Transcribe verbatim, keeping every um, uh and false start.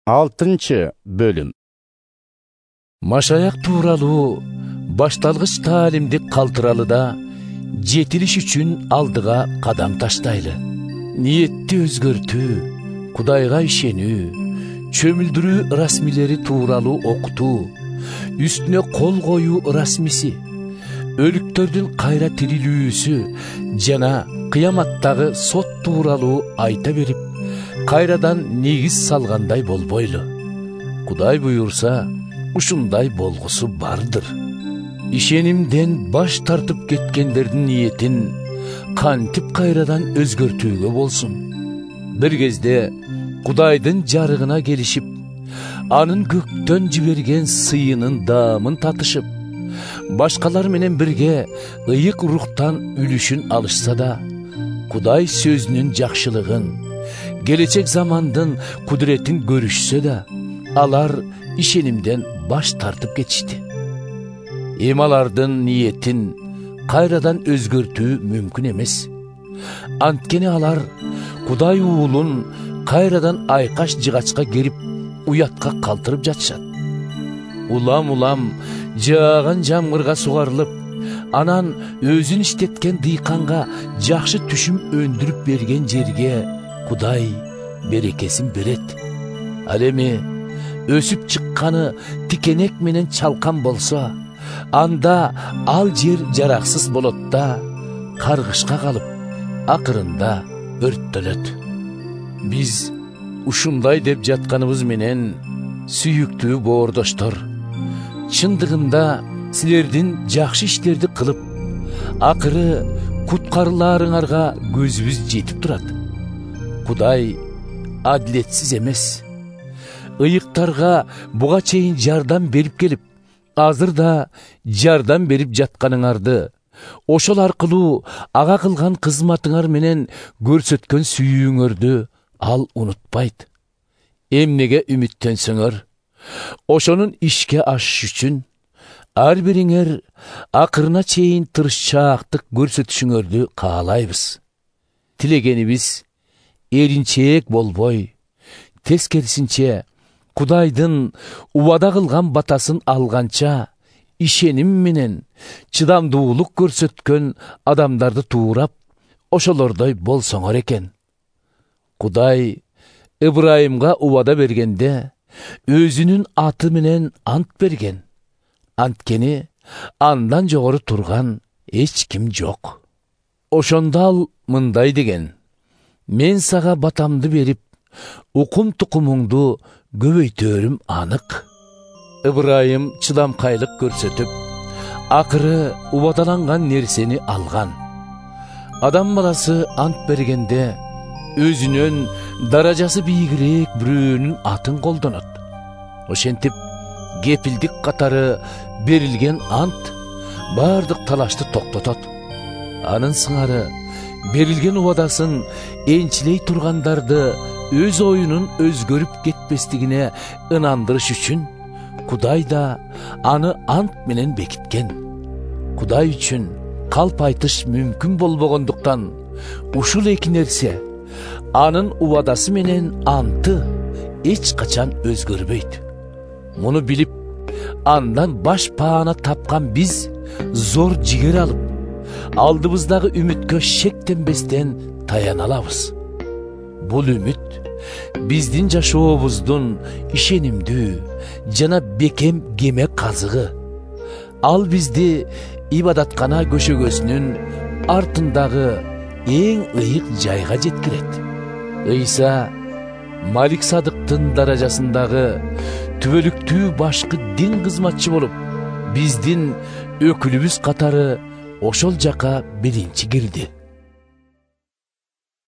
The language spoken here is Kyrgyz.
алтынчы бөлүм. Машаяк тууралуу башталгыч таалимди калтыралыда жетилиш үчүн алдыга кадам таштайлы. Ниетти өзгөртүү, Кудайга ишенүү, чөмүлдүрүү расмилери тууралуу окутуу, үстүнө кол коюу расмиси, өлүктөрдүн кайра тирилүүсү жана кыяматтагы сот тууралуу айта берип, кайрадан негиз салгандай болбойлу. Кудай буйрса, ушундай болгусу бардыр. Ишенимден баш тартып кеткендердин ниетин кантип кайрадан өзгөртүүгө болсун. Бир кезде Кудайдын жарыгына келишип, анын көктөн жиберген сыйынын даамын татышып, башкалар менен бирге ыйык рухтан үлүшүн алышса да, Кудай сөзүнүн жакшылыгын, келечек замандын кудуретин көрүшсө да, алар ишенимден баш тартып кетишти. Эми алардын ниетин кайрадан өзгөртүү мүмкүн эмес. Анткени алар Кудай уулун кайрадан айкаш жыгачка керип, уятка калтырып жатышат. Улам-улам жааган жамгырга сугарылып, анан өзүн иштеткен дыйканга жакшы түшүм өндүрүп берген жерге Кудай берекесин берет. Ал эми өсүп чыкканы тикенек менен чалкан болсо, анда ал жер жараксыз болот да, каргышка калып, акырында өрттөлөт. Биз ушундай деп жатканыбыз менен, сүйүктүү боордоштор, чындыгында силердин жакшы иштерди кылып, акыры куткарылаарыңарга көзүбүз жетип турат. Кудай адилетсиз эмес. Ыйыктарга буга чейин жардам берип келип, азыр да жардам берип жатканыңарды, ошол аркылуу ага кылган кызматыңар менен көрсөткөн сүйүүңөрдү ал унутпайт. Эмнеге үмүттөнсөңөр, ошонун ишке ашыш үчүн ар бириңер акырына чейин тырышчаактык көрсөтүшүңөрдү каалайбыз. Тилегенибиз эринчээк болбой, тескерисинче Кудайдын убада кылган батасын алганча ишеним менен чыдамдуулук көрсөткөн адамдарды туурап, ошолордой болсоңор экен. Кудай Ибрайымга убада бергенде өзүнүн аты менен ант берген. Анткени андан жогору турган эч ким жок. Ошондо ал мындай деген: мен сага батамды берип, укум тукумуңду көбөйтөрүм анык. Ибрайым чыдамкайлык көрсөтүп, акыры убадаланган нерсени алган. Адам баласы ант бергенде өзүнөн даражасы бийигирээк бирөөнүн атын колдонот. Ошентип, кепилдик катары берилген ант бардык талашты токтотот. Анын сыңары берилген убадасын энчилей тургандарды өз оюнун өзгөрүп кетпестигине ынандырыш үчүн Кудай да аны ант менен бекиткен. Кудай үчүн калп айтыш мүмкүн болбогондуктан, ушул эки нерсе, анын убадасы менен анты, эч качан өзгөрбөйт. Муну билип, андан баш паана тапкан биз зор жигер алып, алдыбыздагы үмүткө шектенбестен таяна алабыз. Бул үмүт биздин жашообуздун ишенимдүү жана бекем кеме казыгы. Ал бизди ибадаткана көшөгөсүнүн артындагы эң ыйык жайга жеткирет. Ыйса Малик Садыктын даражасындагы түбөлүктүү башкы дин кызматчы болуп, биздин өкүлүбүз катары ошол жака биринчи кирди.